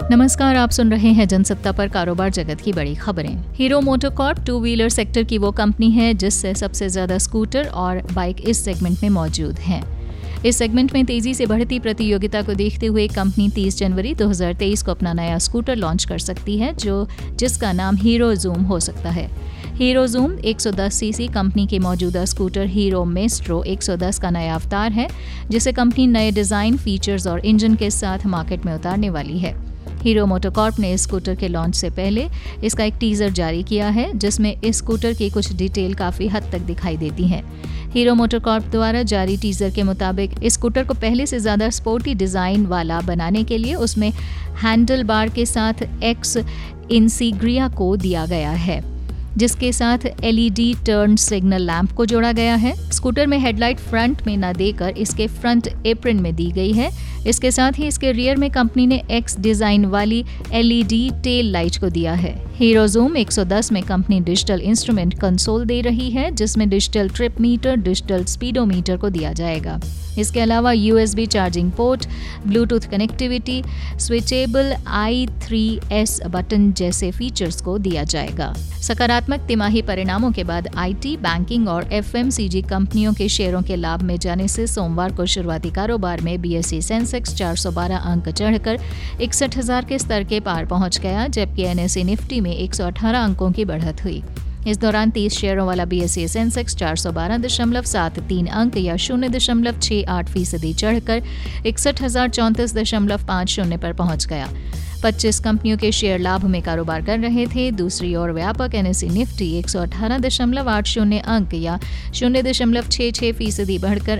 नमस्कार, आप सुन रहे हैं जनसत्ता पर कारोबार जगत की बड़ी खबरें। Hero MotoCorp two wheeler sector की वो कंपनी है जिससे सबसे ज्यादा स्कूटर और बाइक इस सेगमेंट में मौजूद हैं। इस सेगमेंट में तेजी से बढ़ती प्रतियोगिता को देखते हुए कंपनी 30 जनवरी 2023 को अपना नया स्कूटर लॉन्च कर सकती है जिसका नाम हीरो ज़ूम हो सकता है। हीरो ज़ूम 110 सीसी कंपनी के मौजूदा स्कूटर हीरो मेस्ट्रो 110 का नया अवतार है, जिसे कंपनी नए डिज़ाइन, फीचर्स और इंजन के साथ मार्केट में उतारने वाली है। हीरो मोटोकॉर्प ने इस स्कूटर के लॉन्च से पहले इसका एक टीजर जारी किया है, जिसमें इस स्कूटर की कुछ डिटेल काफ़ी हद तक दिखाई देती हैं। हीरो मोटोकॉर्प द्वारा जारी टीजर के मुताबिक इस स्कूटर को पहले से ज़्यादा स्पोर्टी डिज़ाइन वाला बनाने के लिए उसमें हैंडल बार के साथ एक्स इंसिग्रिया को दिया गया है, जिसके साथ LED टर्न सिग्नल लैंप को जोड़ा गया है। स्कूटर में हेडलाइट फ्रंट में न देकर इसके फ्रंट एप्रन में दी गई है। इसके साथ ही इसके रियर में कंपनी ने X डिजाइन वाली LED टेल लाइट को दिया है। हीरो ज़ूम 110 में कंपनी डिजिटल इंस्ट्रूमेंट कंसोल दे रही है, जिसमें digital trip meter, digital speedometer को दिया जाएगा। इसके अलावा USB charging port, Bluetooth connectivity, switchable i3S button जैसे फीचर्स को दिया जाएगा। सकारात्मक तिमाही परिणामों के बाद IT, बैंकिंग और FMCG कंपनियों के शेयरों के लाभ में जाने से सोमवार को शुरुआती कारोबार में BSE सेंसेक्स 412 अंक चढ़कर 61,000 के स्तर के पार पहुंच गया, जबकि NSE निफ्टी में 118 अंकों की बढ़त हुई। इस दौरान 30 शेयरों वाला BSE सेंसेक्स 412.73 अंक या 0.68% चढ़कर 61,034.50 पर पहुंच गया। 25 कंपनियों के शेयर लाभ में कारोबार कर रहे थे। दूसरी ओर व्यापक NSE निफ्टी 118.80 अंक या 0.66% बढ़कर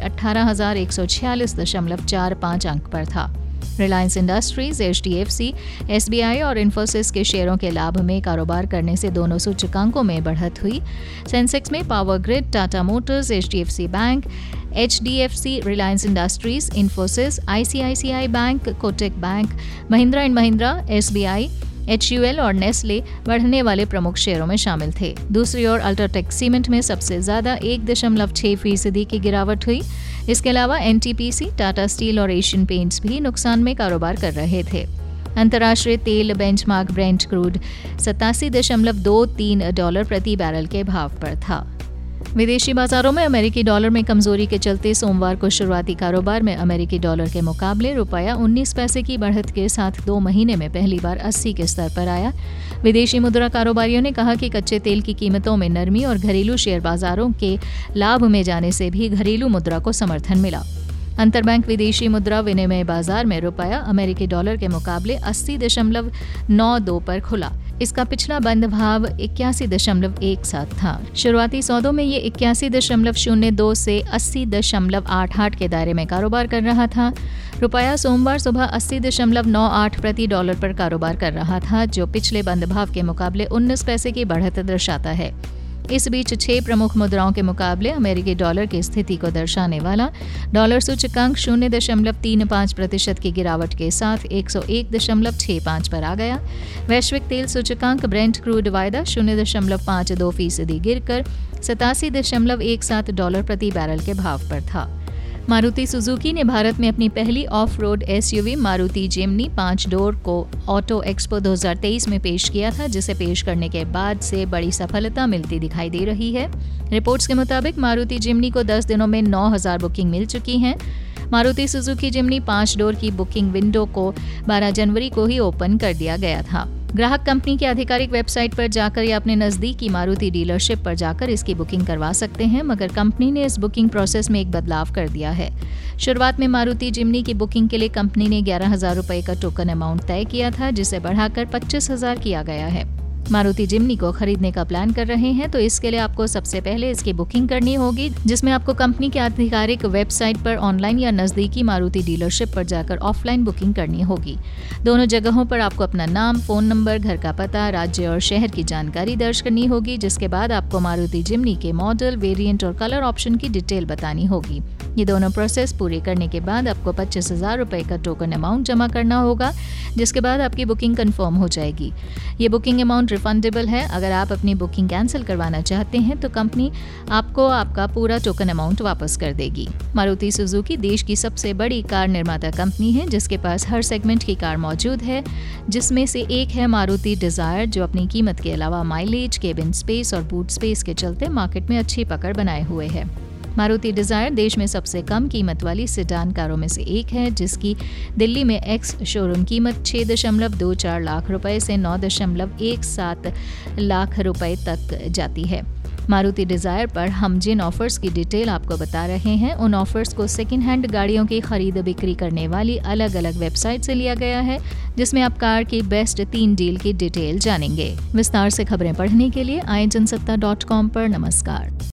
18,146.45 अंक पर था। रिलायंस इंडस्ट्रीज, HDFC, SBI और इन्फोसिस के शेयरों के लाभ में कारोबार करने से दोनों सूचकांकों में बढ़त हुई। सेंसेक्स में power grid, Tata Motors, HDFC bank, HDFC, Reliance Industries, Infosys, ICICI bank, Kotak bank, Mahindra and Mahindra, SBI, HUL और नेस्ले बढ़ने वाले प्रमुख शेयरों में शामिल थे। दूसरी ओर अल्ट्राटेक सीमेंट में सबसे ज्यादा 1.6% की गिरावट हुई। इसके अलावा NTPC, टाटा स्टील और एशियन पेंट्स भी नुकसान में कारोबार कर रहे थे। अंतर्राष्ट्रीय तेल बेंचमार्क ब्रेंट क्रूड $87.23 प्रति बैरल के भाव पर था। विदेशी बाजारों में अमेरिकी डॉलर में कमजोरी के चलते सोमवार को शुरुआती कारोबार में अमेरिकी डॉलर के मुकाबले रुपया 19 पैसे की बढ़त के साथ 2 महीने में पहली बार 80 के स्तर पर आया। विदेशी मुद्रा कारोबारियों ने कहा कि कच्चे तेल की कीमतों में नरमी और घरेलू शेयर बाजारों के लाभ में जाने से भी घरेलू मुद्रा को समर्थन मिला। अंतरबैंक विदेशी मुद्रा विनिमय बाजार में रुपया अमेरिकी डॉलर के मुकाबले 80.92 पर खुला। इसका पिछला बंद भाव 81.17 था। शुरुआती सौदों में ये 81.02 से 80.88 के दायरे में कारोबार कर रहा था। रुपया सोमवार सुबह 80.98 प्रति डॉलर पर कारोबार कर रहा था, जो पिछले बंद भाव के मुकाबले 19 पैसे की बढ़त दर्शाता है। इस बीच 6 प्रमुख मुद्राओं के मुकाबले अमेरिकी डॉलर की स्थिति को दर्शाने वाला डॉलर सूचकांक 0.35% की गिरावट के साथ 101.65 पर आ गया। वैश्विक तेल सूचकांक ब्रेंट क्रूड वायदा 0.52% गिरकर $87.17 प्रति बैरल के भाव पर था। मारुति सुजुकी ने भारत में अपनी पहली off road SUV Maruti Jimny 5 door को ऑटो एक्सपो 2023 में पेश किया था, जिसे पेश करने के बाद से बड़ी सफलता मिलती दिखाई दे रही है। रिपोर्ट्स के मुताबिक मारुति जिम्नी को 10 दिनों में 9,000 बुकिंग मिल चुकी हैं। मारुति सुजुकी जिम्नी 5 डोर की बुकिंग विंडो को 12 जनवरी को ही ओपन कर दिया गया था। ग्राहक कंपनी की आधिकारिक वेबसाइट पर जाकर या अपने नज़दीकी मारुति डीलरशिप पर जाकर इसकी बुकिंग करवा सकते हैं, मगर कंपनी ने इस बुकिंग प्रोसेस में एक बदलाव कर दिया है। शुरुआत में मारुति जिम्नी की बुकिंग के लिए कंपनी ने 11,000 रुपये का टोकन अमाउंट तय किया था, जिसे बढ़ाकर 25,000 किया गया है। मारुति जिम्नी को खरीदने का प्लान कर रहे हैं तो इसके लिए आपको सबसे पहले इसकी बुकिंग करनी होगी, जिसमें आपको कंपनी की आधिकारिक वेबसाइट पर ऑनलाइन या नज़दीकी मारुति डीलरशिप पर जाकर ऑफलाइन बुकिंग करनी होगी। दोनों जगहों पर आपको अपना नाम, फ़ोन नंबर, घर का पता, राज्य और शहर की जानकारी दर्ज करनी होगी, जिसके बाद आपको मारुति जिम्नी के मॉडल, वेरिएंट और कलर ऑप्शन की डिटेल बतानी होगी। ये दोनों प्रोसेस पूरे करने के बाद आपको 25,000 रुपये का टोकन अमाउंट जमा करना होगा, जिसके बाद आपकी बुकिंग कंफर्म हो जाएगी। ये बुकिंग अमाउंट रिफंडेबल है। अगर आप अपनी बुकिंग कैंसिल करवाना चाहते हैं तो कंपनी आपको आपका पूरा टोकन अमाउंट वापस कर देगी। मारुति सुजुकी देश की सबसे बड़ी कार निर्माता कंपनी है, जिसके पास हर सेगमेंट की कार मौजूद है, जिसमें से एक है मारुति डिजायर, जो अपनी कीमत के अलावा माइलेज, केबिन स्पेस और बूट स्पेस के चलते मार्केट में अच्छी पकड़ बनाए हुए है। मारुति डिजायर देश में सबसे कम कीमत वाली सेडान कारों में से एक है, जिसकी दिल्ली में एक्स शोरूम कीमत 6.24 लाख रुपए से 9.17 लाख रुपए तक जाती है। मारुति डिजायर पर हम जिन ऑफर्स की डिटेल आपको बता रहे हैं, उन ऑफर्स को सेकेंड हैंड गाड़ियों की खरीद बिक्री करने वाली अलग अलग वेबसाइट से लिया गया है, जिसमें आप कार की बेस्ट 3 डील की डिटेल जानेंगे। विस्तार से खबरें पढ़ने के लिए आए जनसत्ता.com पर नमस्कार।